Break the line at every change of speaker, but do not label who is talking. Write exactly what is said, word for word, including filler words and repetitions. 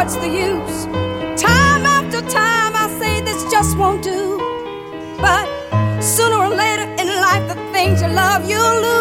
what's the use? Time after time I say this just won't do. But sooner or later in life, the things you love you'll lose.